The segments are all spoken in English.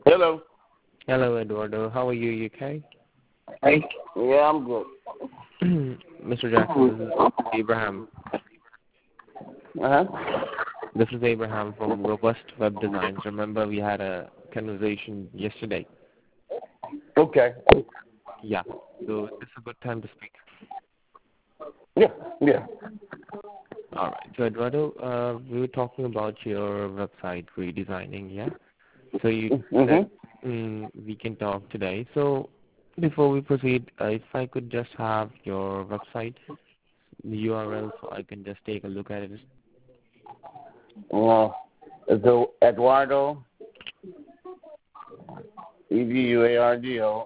Hello. Hello, Eduardo. How are you? You okay? Hey. Yeah, I'm good. Mr. Jackson, this is Abraham. Uh-huh. This is Abraham from Robust Web Designs. Remember, we had a conversation yesterday. Okay. Yeah. So this is a good time to speak. Yeah. All right. So, Eduardo, we were talking about your website redesigning, yeah? So you said we can talk today. So before we proceed, if I could just have your website, the URL, so I can just take a look at it. It's Eduardo, Eduardo.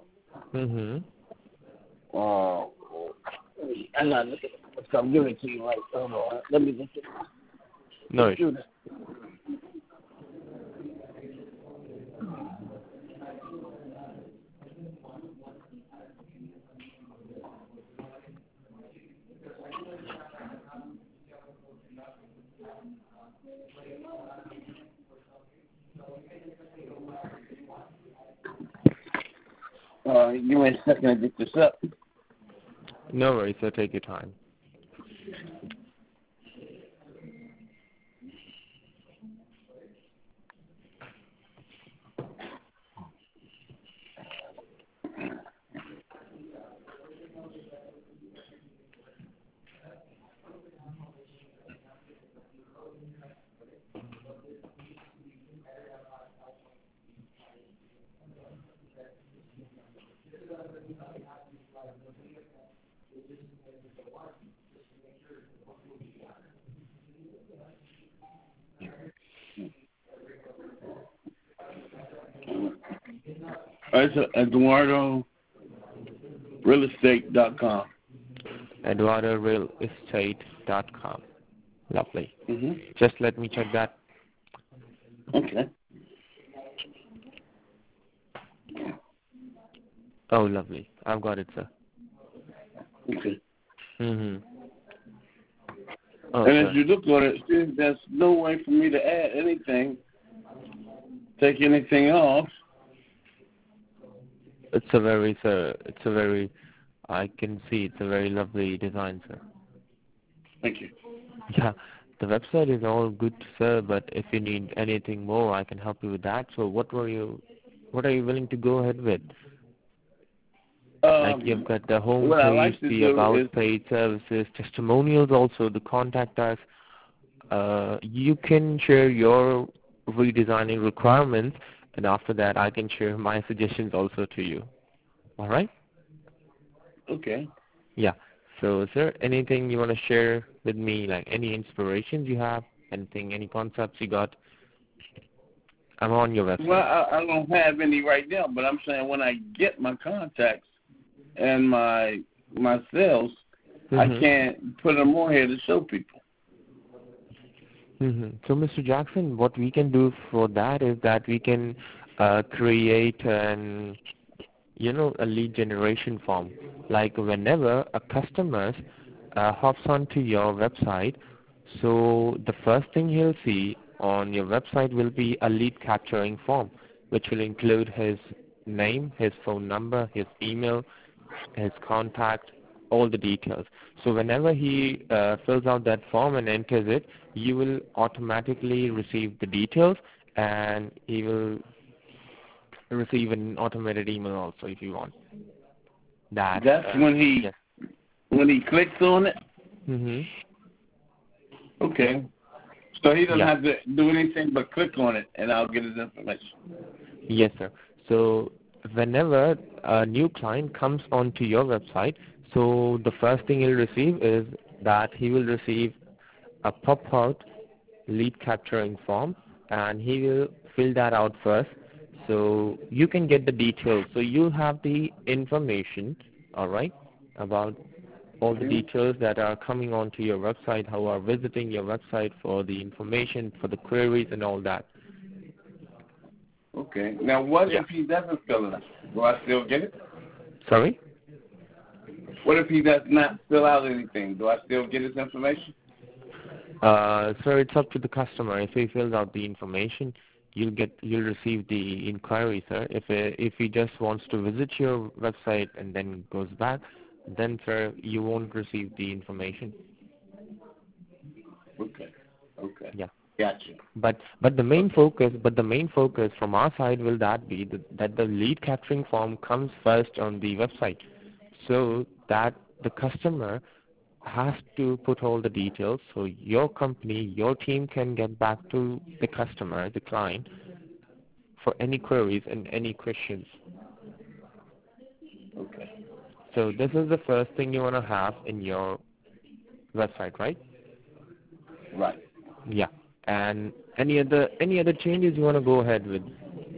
I'm not looking. So I'm giving it to you right. Hold on. Let me just. No. Give me a second to get this up. No worries, so take your time. It's EduardoRealEstate.com. EduardoRealEstate.com. Lovely. Just let me check that. Okay. Oh, lovely. I've got it, sir. Okay. Oh, and sir. as you look on it, see, there's no way for me to add anything, take anything off. I can see it's a very lovely design, sir. Thank you. Yeah, the website is all good, sir, but if you need anything more, I can help you with that. So what are you willing to go ahead with? Like you've got the home page, the about page, services, testimonials also, the contact us. You can share your redesigning requirements, and after that I can share my suggestions also to you. All right? Okay. Yeah. So, sir, anything you want to share with me, like any inspirations you have, anything, any concepts you got? I'm on your website. Well, I don't have any right now, but I'm saying when I get my contacts and my sales, I can't put them on here to show people. So, Mr. Jackson, what we can do for that is that we can create a lead generation form. Like whenever a customer hops onto your website, so the first thing he'll see on your website will be a lead capturing form, which will include his name, his phone number, his email, his contact, all the details. So whenever he fills out that form and enters it, you will automatically receive the details, and he will receive an automated email also if you want. That's when he clicks on it? Okay. So he doesn't have to do anything but click on it, and I'll get his information. Yes, sir. So whenever a new client comes onto your website, so the first thing he'll receive is that he will receive a pop-out lead capturing form, and he will fill that out first. So you can get the details. So you have the information, all right, about all the details that are coming onto your website, how are visiting your website for the information, for the queries and all that. Okay. Now, what if he doesn't fill it out? Do I still get it? Sorry? What if he does not fill out anything? Do I still get his information? Sir, it's up to the customer. If he fills out the information, you'll receive the inquiry, sir. If he just wants to visit your website and then goes back, then sir, you won't receive the information. Okay. Okay. Yeah. Gotcha. But the main focus from our side will that be that the lead capturing form comes first on the website, so that the customer has to put all the details, so your company, your team can get back to the customer, the client, for any queries and any questions. Okay. So this is the first thing you want to have in your website, right? Right. Yeah. And any other changes you want to go ahead with?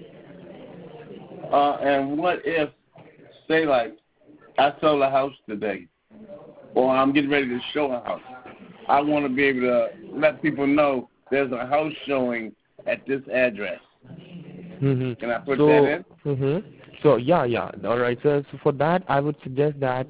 And what if, say, like, I sold a house today, or I'm getting ready to show a house. I want to be able to let people know there's a house showing at this address. Mm-hmm. Can I put that in? Mm-hmm. So yeah. All right. So for that, I would suggest that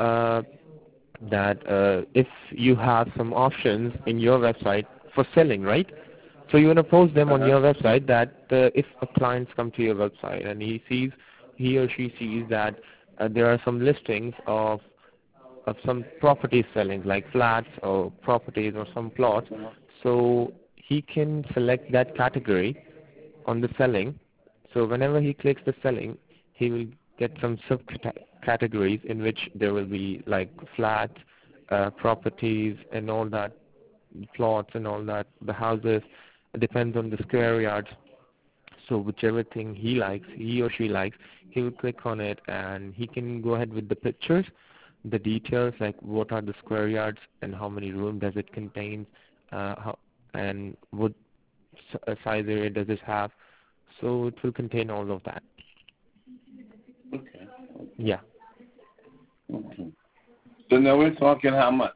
if you have some options in your website for selling, right? So you want to post them on your website that if a client comes to your website and he or she sees that there are some listings of some properties selling, like flats or properties or some plots, so he can select that category on the selling. So whenever he clicks the selling, he will get some subcategories in which there will be like flats, properties and all that, plots and all that, the houses. It depends on the square yards. So whichever thing he or she likes, he will click on it and he can go ahead with the pictures, the details like what are the square yards and how many rooms does it contain, and what size area does it have. So it will contain all of that. Okay. Yeah. Okay. So now we're talking how much?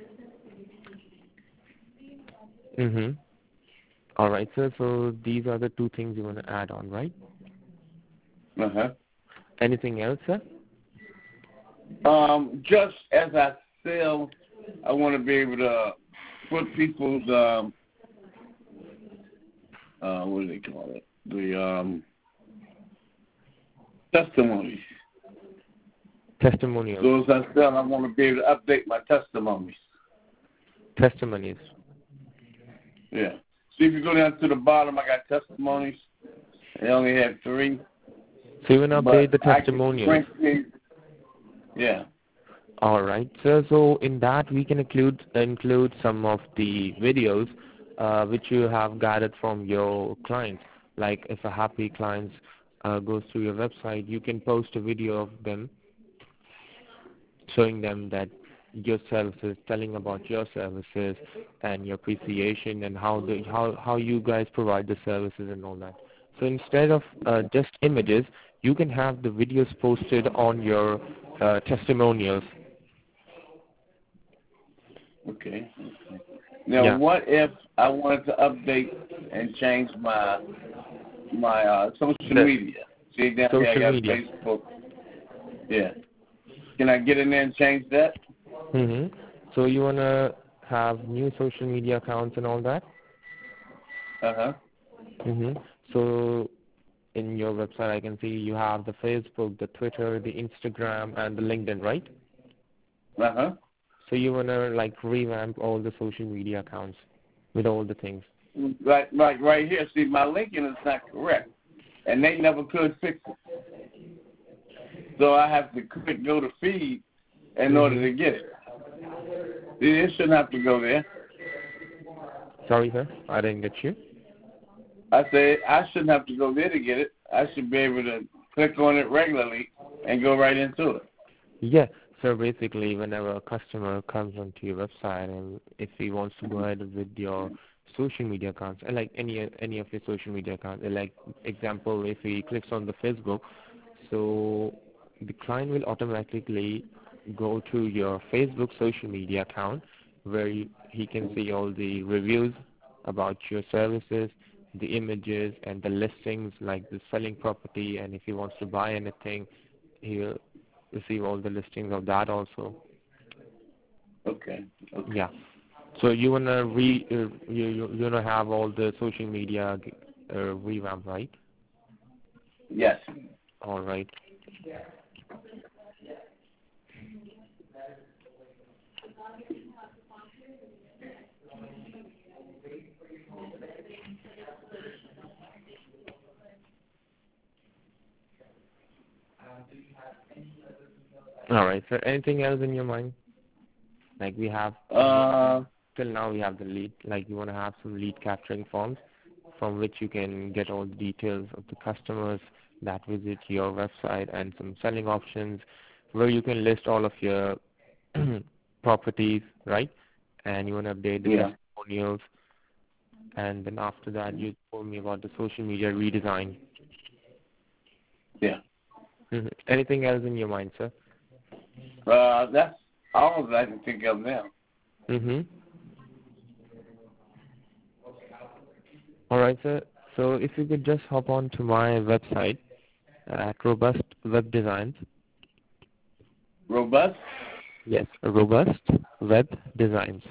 Mm-hmm. All right, sir. So these are the two things you want to add on, right? Uh-huh. Anything else, sir? Just as I sell, I want to be able to put people's, what do they call it? The testimonies. Testimonials. So as I sell, I want to be able to update my testimonies. Testimonies. Yeah. See, if you go down to the bottom, I got testimonies. I only have 3. So you want to update the testimonials. Yeah. All right, sir. So in that we can include some of the videos which you have gathered from your clients. Like if a happy client goes to your website, you can post a video of them showing them that your services, telling about your services and your appreciation and how you guys provide the services and all that. So instead of just images, you can have the videos posted on your testimonials. Okay. Now, what if I wanted to update and change my social media? See, down here I got Facebook. Yeah. Can I get in there and change that? Mm-hmm. So you want to have new social media accounts and all that? Uh-huh. Mm-hmm. So in your website, I can see you have the Facebook, the Twitter, the Instagram, and the LinkedIn, right? Uh-huh. So you want to like revamp all the social media accounts with all the things. Like right here. See, my linking is not correct, and they never could fix it. So I have to click go to feed in order to get it. It shouldn't have to go there. Sorry, sir, I didn't get you. I said I shouldn't have to go there to get it. I should be able to click on it regularly and go right into it. Yeah. So basically, whenever a customer comes onto your website and if he wants to go ahead with your social media accounts, and like any of your social media accounts, like example, if he clicks on the Facebook, so the client will automatically go to your Facebook social media account where he can see all the reviews about your services, the images and the listings like the selling property, and if he wants to buy anything, he'll receive all the listings of that also. Okay. Yeah. So you wanna you wanna have all the social media revamp, right? Yes. All right. All right, sir. Anything else in your mind? Like we have, till now we have the lead, like you want to have some lead capturing forms from which you can get all the details of the customers that visit your website and some selling options where you can list all of your properties, right? And you want to update the testimonials. And then after that, you told me about the social media redesign. Yeah. Anything else in your mind, sir? That's all that I can think of now. All right, sir. So if you could just hop on to my website at Robust Web Designs. Robust? Yes, Robust Web Designs.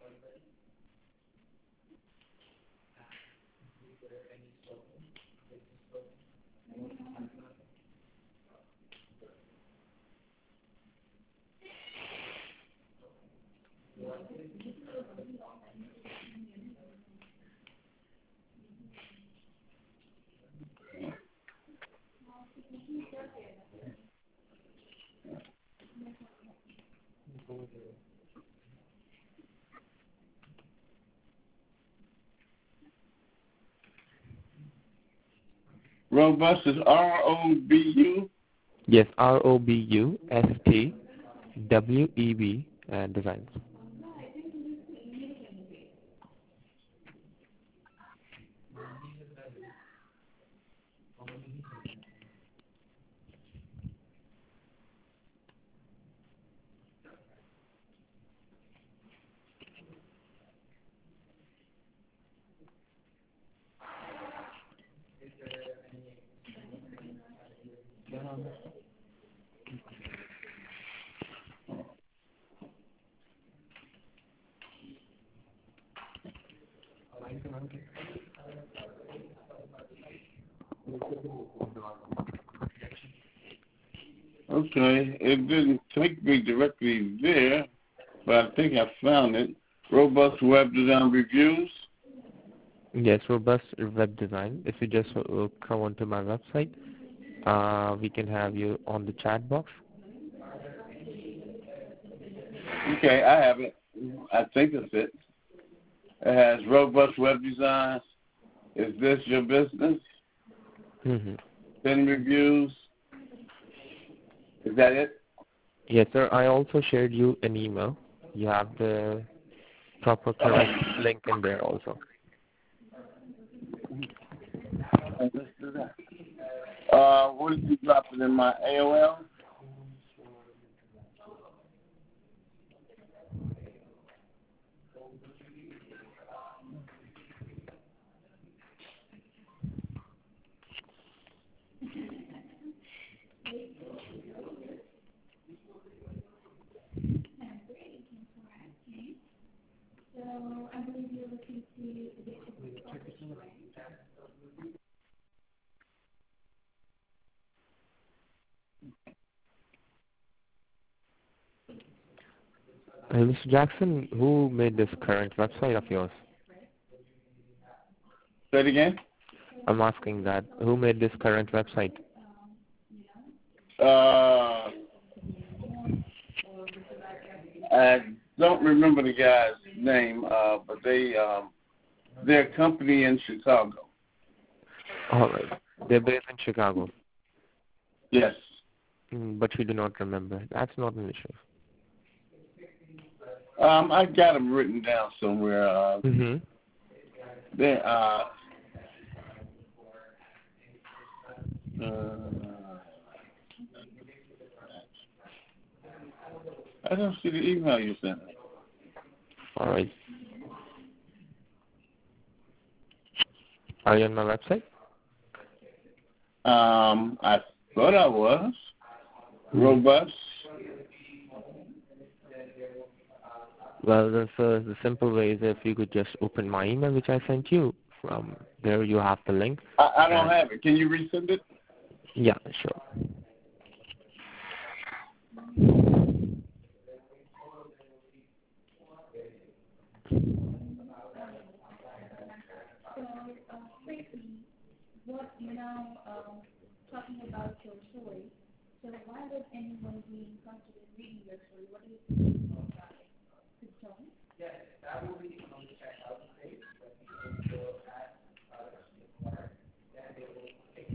Robust is R-O-B-U? Yes, R-O-B-U-S-T-W-E-B Designs. Okay, it didn't take me directly there, but I think I found it. Robust Web Design Reviews. Yes, Robust Web Design. If you just come onto my website, we can have you on the chat box. Okay, I have it. I think it's it. It has Robust Web Designs. Is this your business? 10 reviews. Is that it? Yes, sir. I also shared you an email. You have the proper correct link in there also. Let's do that. What did you drop it in my AOL? Mr. Jackson, who made this current website of yours? Say it again? I'm asking that. Who made this current website? I don't remember the guy's name, but they're a company in Chicago. All right. They're based in Chicago. Yes. But you do not remember. That's not an issue. I got them written down somewhere. They I don't see the email you sent me. All right. Are you on my website? I thought I was. Robust. Well, the simple way is if you could just open my email which I sent you There you have the link. I don't have it. Can you resend it? Yeah, sure. What you now talking about your story. So why would anyone be interested in reading your story? What do you think about it? Could you tell me? Yes, that will be on the checkout page. But people will add required. Then they will take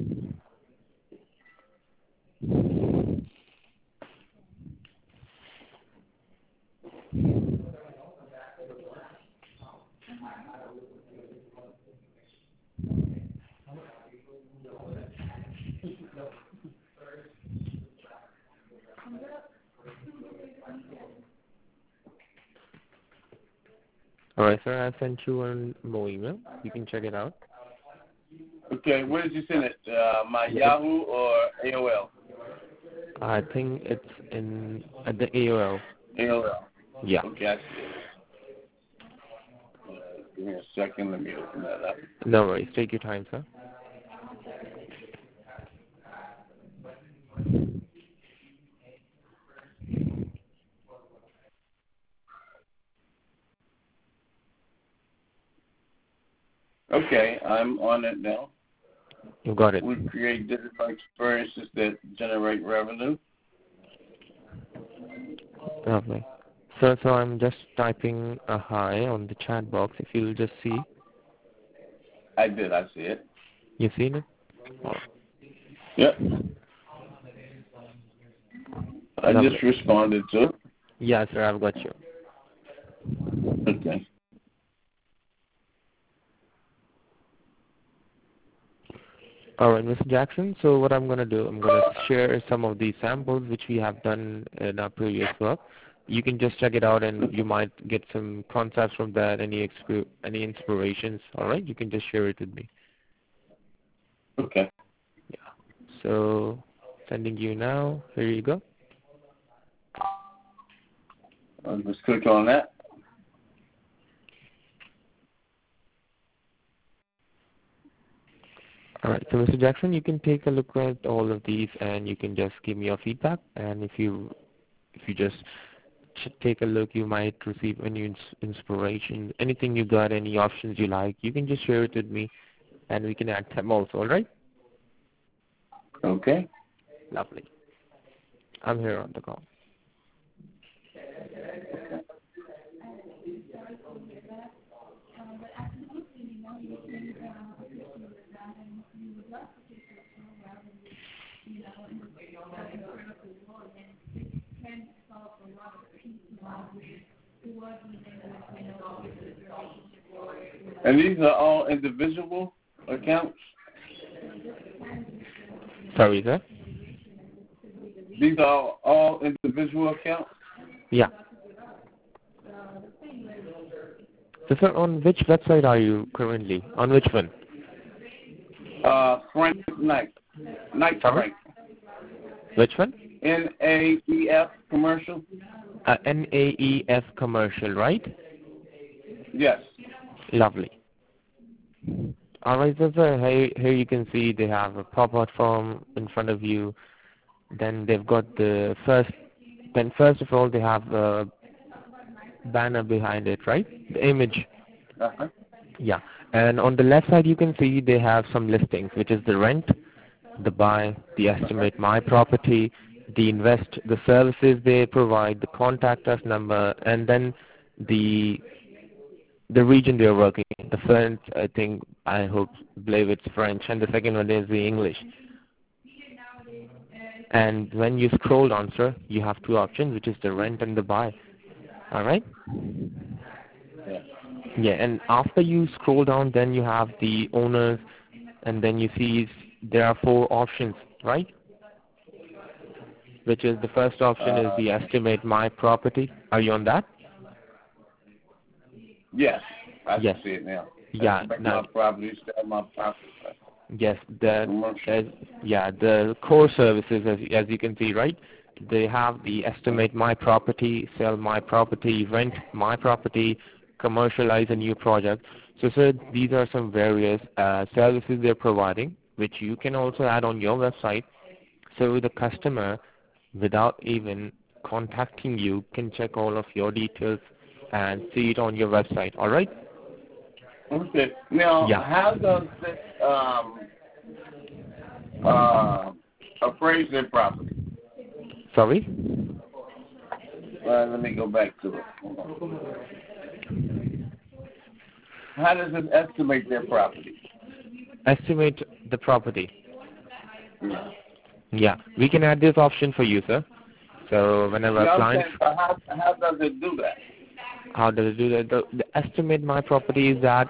All right, sir. I sent you one more email. You can check it out. Okay, where did you send it? My Yahoo or AOL? I think it's at the AOL. AOL. Yeah. Okay, I see it. Give me a second. Let me open that up. No worries. Take your time, sir. Okay, I'm on it now. You got it. We create digital experiences that generate revenue. Lovely. So I'm just typing a hi on the chat box. If you'll just see. I did. I see it. You seen it? Oh. Yep. I just responded to it. Yeah, sir. I've got you. Okay. All right, Mr. Jackson. So what I'm going to do, I'm going to share some of these samples which we have done in our previous work. You can just check it out, and you might get some concepts from that, any inspirations. All right, you can just share it with me. Okay. Yeah. So sending you now. Here you go. I'll just click on that. All right, so Mr. Jackson, you can take a look at all of these, and you can just give me your feedback. And if you just take a look, you might receive any inspiration, anything you got, any options you like. You can just share it with me, and we can add them also. All right? Okay. Lovely. I'm here on the call. And these are all individual accounts? Sorry, sir? These are all individual accounts? Yeah. So, sir, on which website are you currently? On which one? Frank Knight. Knight Frank. Which one? NAEF commercial. NAEF commercial, right? Yes. Lovely. All right, so sir, here you can see they have a pop-out form in front of you. Then they've got the first of all, they have a banner behind it, right? The image. Uh-huh. Yeah. And on the left side, you can see they have some listings, which is the rent, the buy, the estimate my property, the invest, the services they provide, the contact us number, and then the region they're working in. The French, believe it's French, and the second one is the English. And when you scroll down, sir, you have two options, which is the rent and the buy. All right? Yeah, and after you scroll down, then you have the owners, and then you see there are four options, right? Which is the first option is the estimate my property. Are you on that? Yes, I can see it now. Yeah, my property, sell my property. Yes, the core services, as you can see, right? They have the estimate my property, sell my property, rent my property, commercialize a new project. So, sir, these are some various services they're providing, which you can also add on your website. So the customer, without even contacting you, can check all of your details and see it on your website. All right? Okay. Now, how does this appraise their property? Sorry? Let me go back to it. How does it estimate their property? Estimate the property. Yeah. Yeah, we can add this option for you, sir. So whenever clients... How does it do that? How does it do that? The estimate my property is that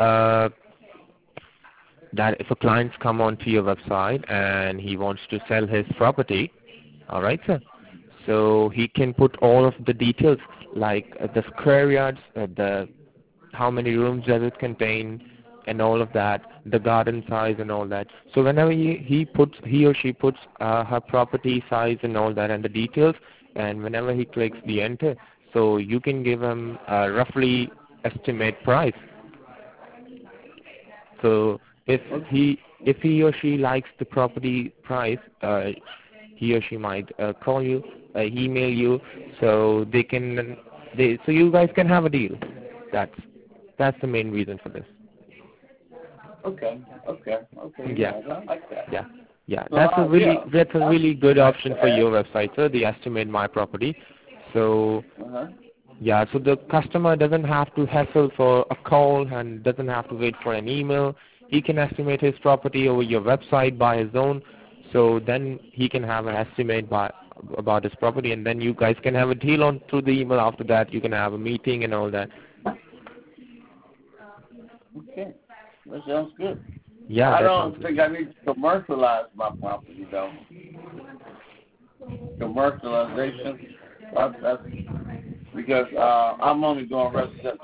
that if a client come onto your website and he wants to sell his property, all right, sir. So he can put all of the details like the square yards, the how many rooms does it contain, and all of that, the garden size and all that. So whenever he or she puts her property size and all that and the details, and whenever he clicks the enter, so you can give him a roughly estimate price. So if he or she likes the property price, he or she might call you, email you, so so you guys can have a deal. That's the main reason for this. Okay. Yeah. I like that. Yeah. So, That's a really good option for your website, sir. The estimate my property. So yeah. So the customer doesn't have to hassle for a call and doesn't have to wait for an email. He can estimate his property over your website by his own. So then he can have an estimate about his property, and then you guys can have a deal on through the email. After that, you can have a meeting and all that. Okay, that sounds good. Yeah, I don't think I need to commercialize my property, though. Commercialization, that's because I'm only doing residential.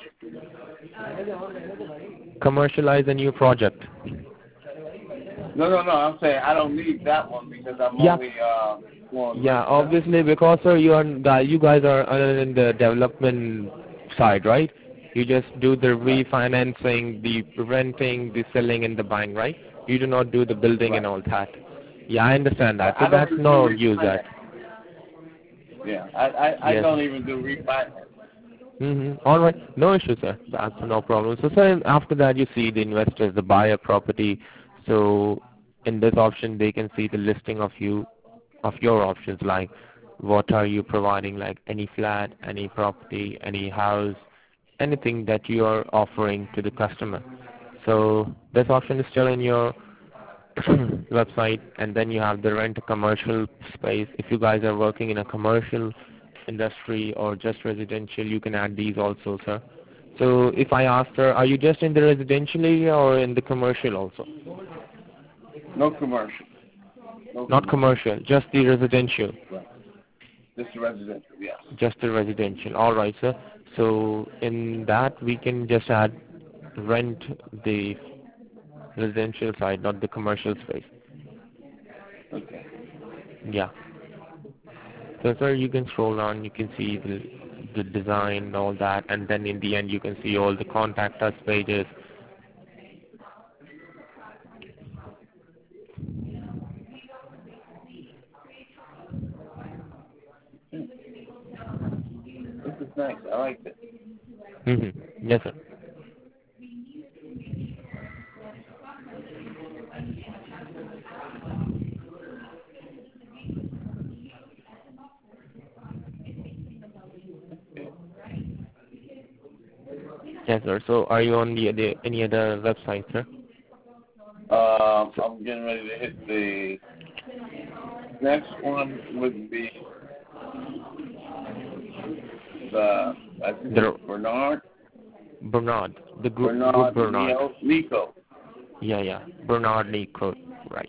Commercialize a new project. No. I'm saying I don't need that one because I'm only going. Yeah, obviously, because sir, you guys are in the development side, right? You just do the refinancing, the renting, the selling, and the buying, right? You do not do the building and all that. Yeah, I understand that. So that's no use that. Yeah, I don't even do refinance. All right, no issue, sir. That's no problem. So, sir, after that, you see the investors, the buyer property. So, in this option, they can see the listing of your options, like what are you providing, like any flat, any property, any house, anything that you are offering to the customer. So this option is still in your website, and then you have the rent a commercial space. If you guys are working in a commercial industry or just residential, you can add these also, sir. So if I ask her, are you just in the residential area or in the commercial also? No commercial. Not commercial, just the residential. Right. Just the residential, yes. Just the residential. All right, sir. So in that, we can just add rent the residential side, not the commercial space. Okay. Yeah. So, sir, you can scroll down. You can see the design and all that, and then in the end, you can see all the contact us pages. This is nice. I like it. Yes, sir. Yes, sir. So, are you on any other website, sir? I'm getting ready to hit the next one. Would be Bernard. Bernard, the group Bernard. Nico. Yeah. Bernard Nico, right.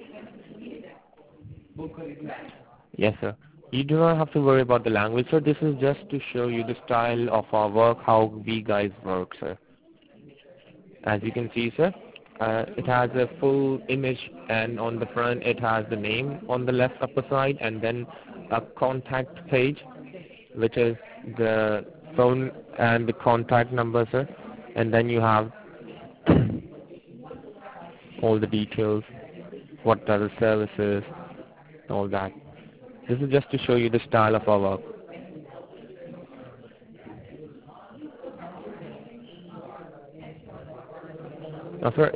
Yes, sir. You do not have to worry about the language, sir. This is just to show you the style of our work, how we guys work, sir. As you can see, sir, it has a full image, and on the front it has the name on the left upper side, and then a contact page, which is the phone and the contact number, sir, and then you have all the details, what are the services, all that. This is just to show you the style of our work. Now, sir,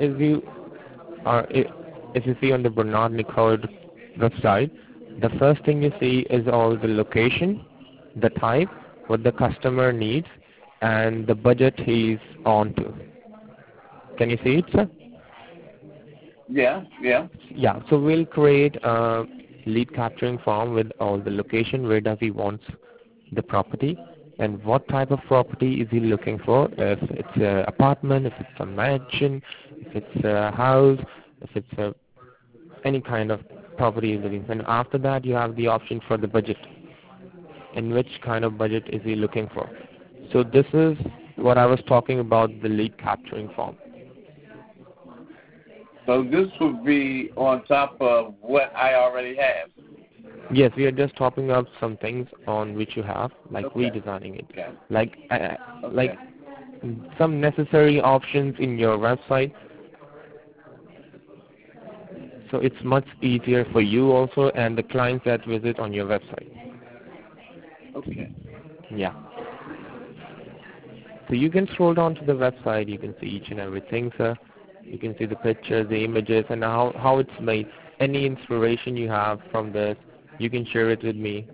if you see on the Bernard Nicole website, the first thing you see is all the location, the type, what the customer needs, and the budget he's on to. Can you see it, sir? Yeah. Yeah, so we'll create a lead capturing form with all the location, where does he want the property, and what type of property is he looking for, if it's an apartment, if it's a mansion, if it's a house, if it's any kind of property he's looking for. And after that, you have the option for the budget, and which kind of budget is he looking for. So this is what I was talking about, the lead capturing form. So this would be on top of what I already have? Yes, we are just topping up some things on which you have, like redesigning it. Okay. Like some necessary options in your website. So it's much easier for you also and the clients that visit on your website. Okay. Yeah. So you can scroll down to the website, you can see each and everything, sir. You can see the pictures, the images, and how it's made. Any inspiration you have from this, you can share it with me.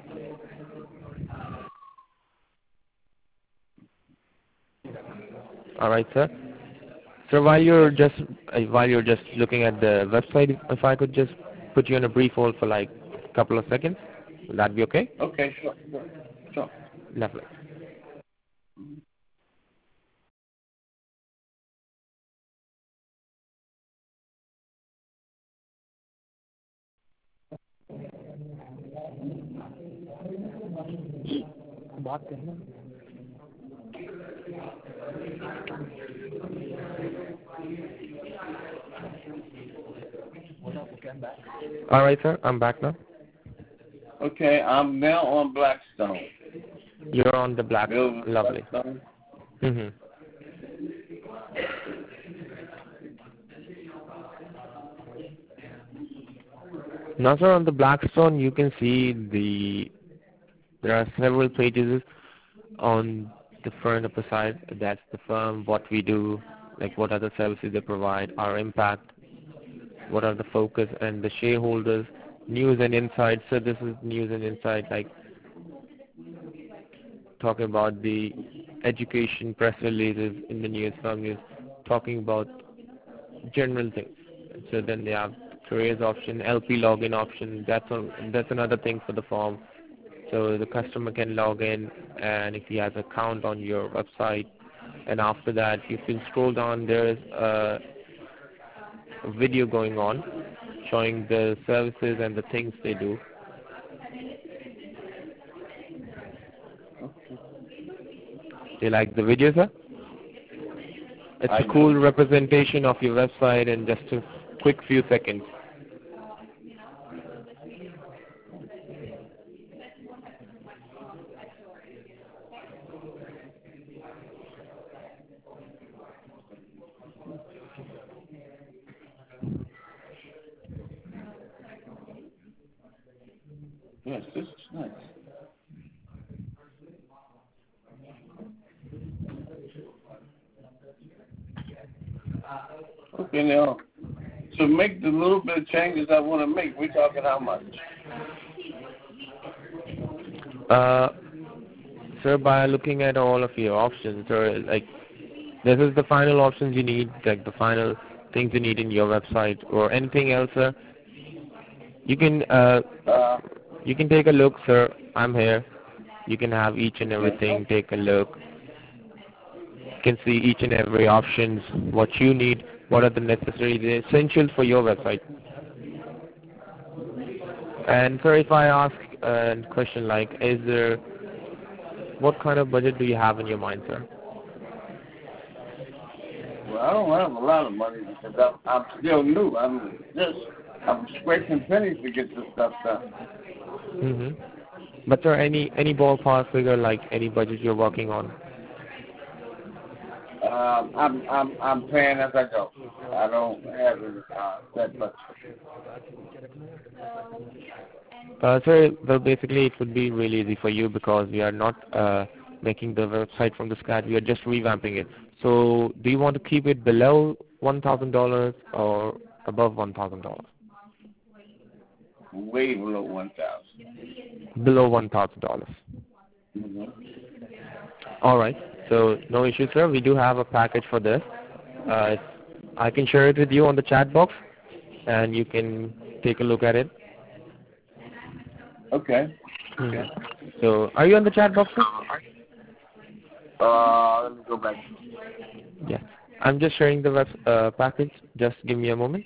All right, sir. So while you're just looking at the website, if I could just put you on a brief hold for like a couple of seconds, will that be okay? Okay, sure. Lovely. बात करना. All right, sir. I'm back now. Okay, I'm now on Blackstone. You're on the Blackstone. Lovely. Blackstone. Now, sir, on the Blackstone, you can see there are several pages on the front of the side. That's the firm, what we do, like what are the services they provide, our impact, what are the focus, and the shareholders, news and insights. So this is news and insight, like talking about the education press releases in the news, firm news, talking about general things. So then they have careers option, LP login option. That's another thing for the form. So the customer can log in, and if he has an account on your website, and after that, if you scroll down, there is a video going on showing the services and the things they do. Do you like the video, sir? It's a cool representation of your website in just a quick few seconds. Yes, this is nice. Okay, now, to make the little bit of changes I want to make, we're talking how much? Sir, by looking at all of your options, sir, like this is the final options you need, like the final things you need in your website or anything else, sir. You can take a look, sir. I'm here. You can have each and everything. Take a look. You can see each and every options, what you need, what are the necessary, the essentials for your website. And sir, if I ask a question like, what kind of budget do you have in your mind, sir? Well, I don't have a lot of money because I'm still new. I'm scraping pennies to get this stuff done. But sir, any ballpark figure, like any budget you're working on? I'm paying as I go. I don't have a set budget. Sir, well, basically it would be really easy for you because we are not making the website from the scratch. We are just revamping it. So, do you want to keep it below $1,000 or above $1,000? Way below 1,000. Below $1,000. Mm-hmm. All right. So no issue, sir. We do have a package for this. I can share it with you on the chat box, and you can take a look at it. Okay. Okay. So are you on the chat box, sir? Let me go back. Yeah. I'm just sharing the package. Just give me a moment.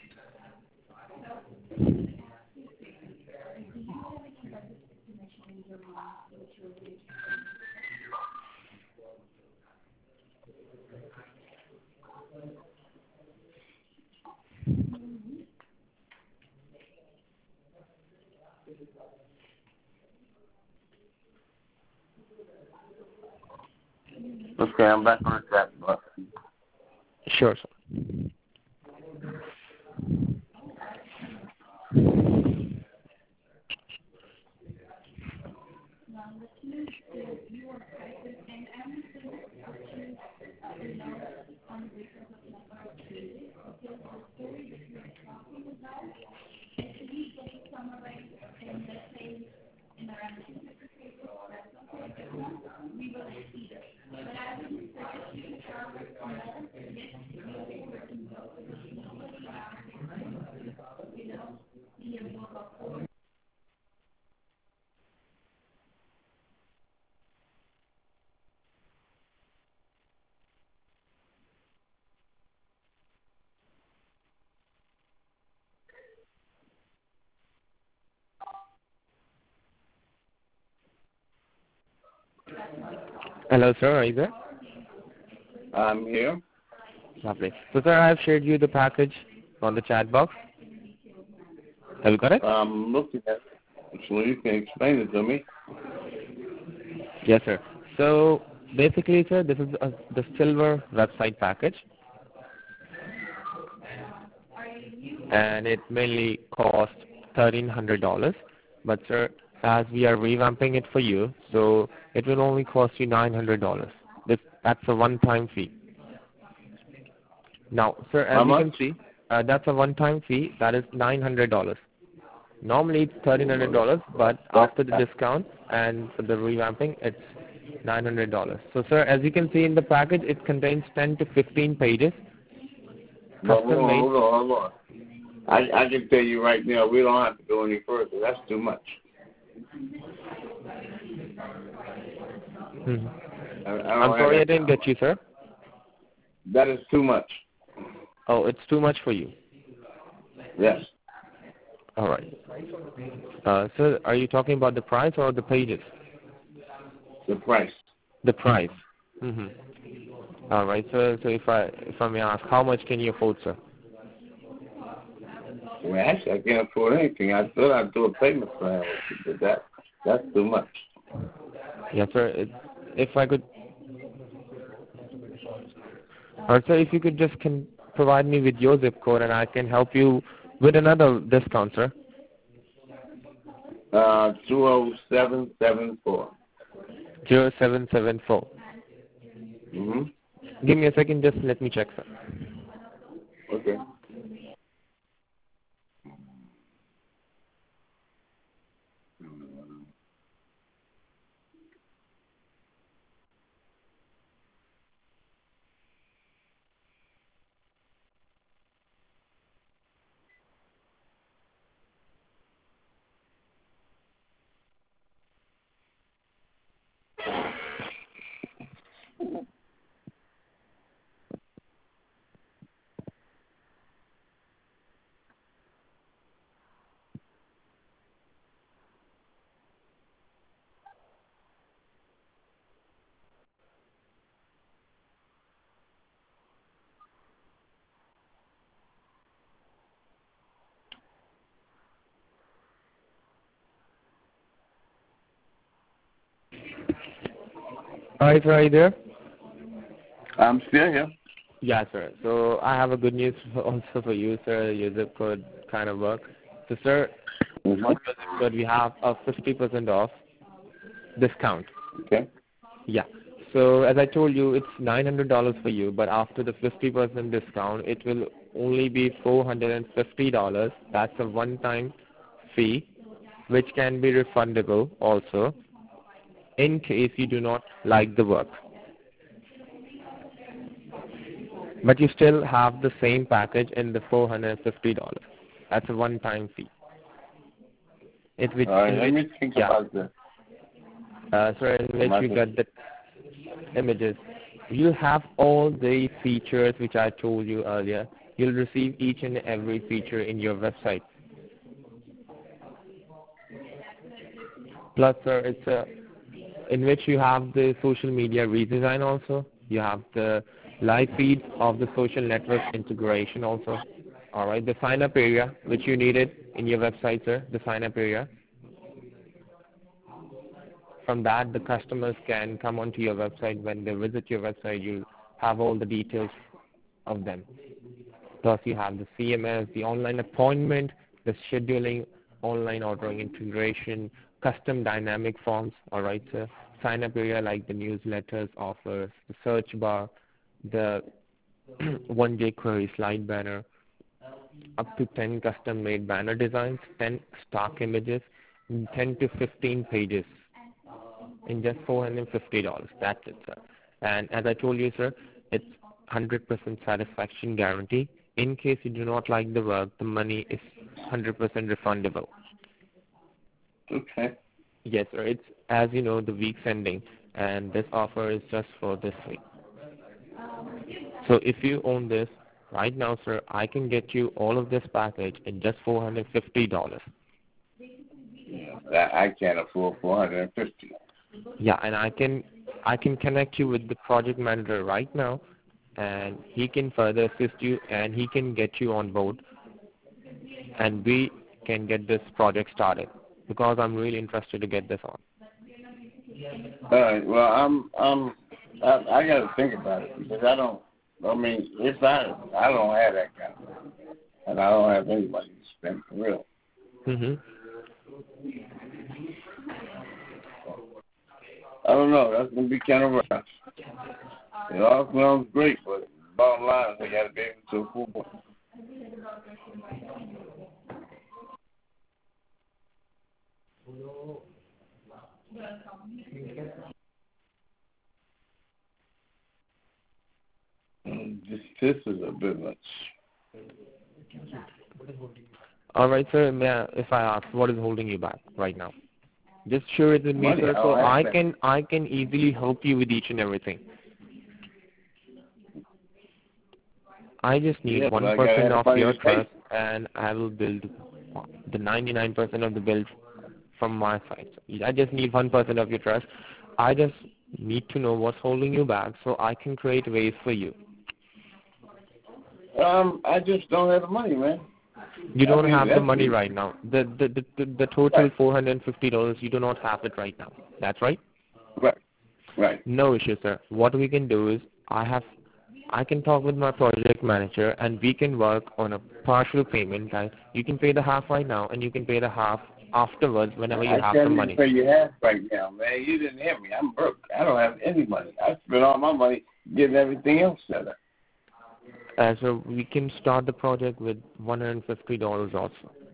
Okay, I'm back on the chat box. Sure, sir. Hello, sir. Are you there? I'm here. Lovely. So, sir, I have shared you the package on the chat box. Have you got it? I'm looking at it. So you can explain it to me. Yes, sir. So, basically, sir, this is the silver website package. And it mainly costs $1,300. But, sir, as we are revamping it for you, so it will only cost you $900. That's a one-time fee. Now, sir, as you can see, that's a one-time fee. That is $900. Normally, it's $1,300, but after the discount and for the revamping, it's $900. So, sir, as you can see in the package, it contains 10 to 15 pages. Hold on. I can tell you right now, we don't have to go any further. That's too much. Mm-hmm. I'm sorry I didn't get you, sir. That is too much. Oh, it's too much for you. Yes. All right. Sir, are you talking about the price or the pages? The price. The price. Mm-hmm. All right. So if I may ask, how much can you afford, sir? Well, actually, I can't afford anything. I thought I'd do a payment plan, but that's too much. Yes, sir. If I could, or sir, if you could just provide me with your zip code, and I can help you with another discount, sir. 20774. 0774. Mm-hmm. Give me a second. Just let me check, sir. Okay. All right, sir, are you there? I'm still here. Yeah, sir. So I have a good news also for you, sir. Your zip code kind of work. So, sir, on your zip code, we have a 50% off discount. Okay. Yeah. So as I told you, it's $900 for you, but after the 50% discount, it will only be $450. That's a one-time fee, which can be refundable also in case you do not like the work. But you still have the same package in the $450. That's a one-time fee. All right, let me think about this. Sir, in which you get the images. You have all the features which I told you earlier. You'll receive each and every feature in your website. Plus, sir, it's in which you have the social media redesign also. You have the live feeds of the social network integration also. All right, the sign-up area which you needed in your website, sir, the sign-up area. From that, the customers can come onto your website. When they visit your website, you have all the details of them. Plus, you have the CMS, the online appointment, the scheduling, online ordering integration, custom dynamic forms, all right, sir. Sign-up area like the newsletters, offers, the search bar, the one jQuery slide banner, up to 10 custom-made banner designs, 10 stock images, 10 to 15 pages in just $450. That's it, sir. And as I told you, sir, it's 100% satisfaction guarantee. In case you do not like the work, the money is 100% refundable. Okay. Yes, sir. It's, as you know, the week's ending, and this offer is just for this week. So if you own this right now, sir, I can get you all of this package in just $450. I can't afford $450. Yeah, and I can connect you with the project manager right now, and he can further assist you, and he can get you on board, and we can get this project started because I'm really interested to get this on. All right. Well, I got to think about it because I don't have that kind of money, and I don't have any money to spend for real. Mhm. I don't know. That's gonna be kind of rough. It all sounds great, but bottom line is I got to be able to afford it. This is a bit much. All right, sir. If I ask, what is holding you back right now? Just share it with me, sir, so I can easily help you with each and everything. I just need 1% of your trust, and I will build the 99% of the build from my side. I just need 1% of your trust. I just need to know what's holding you back, so I can create ways for you. I just don't have the money, man. You don't have the money right now. The total $450, you do not have it right now. That's right? Right. No issue, sir. What we can do is I can talk with my project manager, and we can work on a partial payment. Like you can pay the half right now, and you can pay the half afterwards whenever you have the money. I can't even pay you half right now, man. You didn't hear me. I'm broke. I don't have any money. I spent all my money getting everything else set up. So we can start the project with $150 also.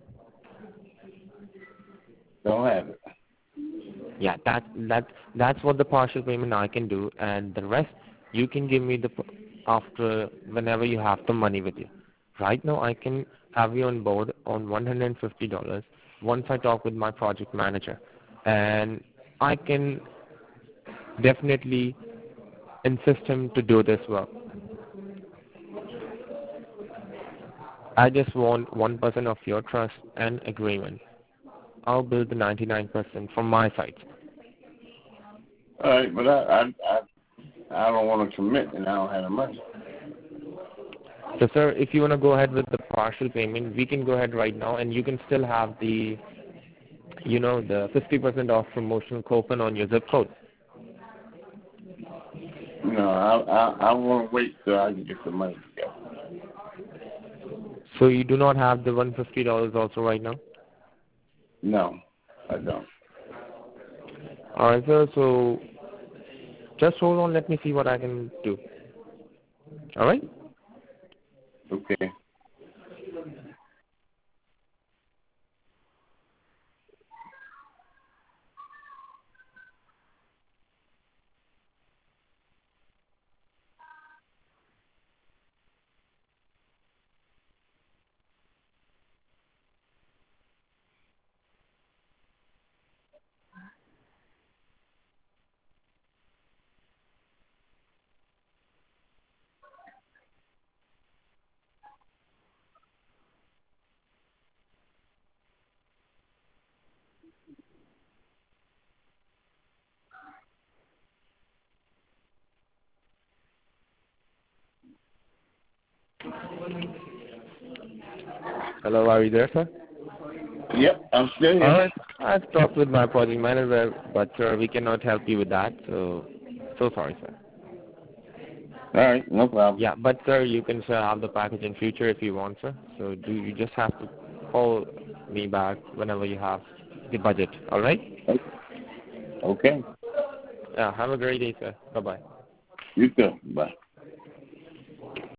Don't have it. Yeah, that's what the partial payment I can do, and the rest you can give me after whenever you have the money with you. Right now I can have you on board on $150 once I talk with my project manager, and I can definitely insist him to do this work. I just want 1% of your trust and agreement. I'll build the 99% from my side. All right, but I don't want to commit and I don't have the money. So, sir, if you want to go ahead with the partial payment, we can go ahead right now, and you can still have the 50% off promotional coupon on your zip code. No, I want to wait till I can get the money together. So you do not have the $150 also right now? No, I don't. All right, sir. So just hold on. Let me see what I can do. All right? Okay. Hello, are you there, sir? Yep, I'm still here. All right. I've talked with my project manager, but sir, we cannot help you with that. So sorry, sir. All right, no problem. Yeah, but sir, you can have the package in future if you want, sir. So you just have to call me back whenever you have the budget. All right? Okay. Yeah. Have a great day, sir. Bye bye. You too. Bye.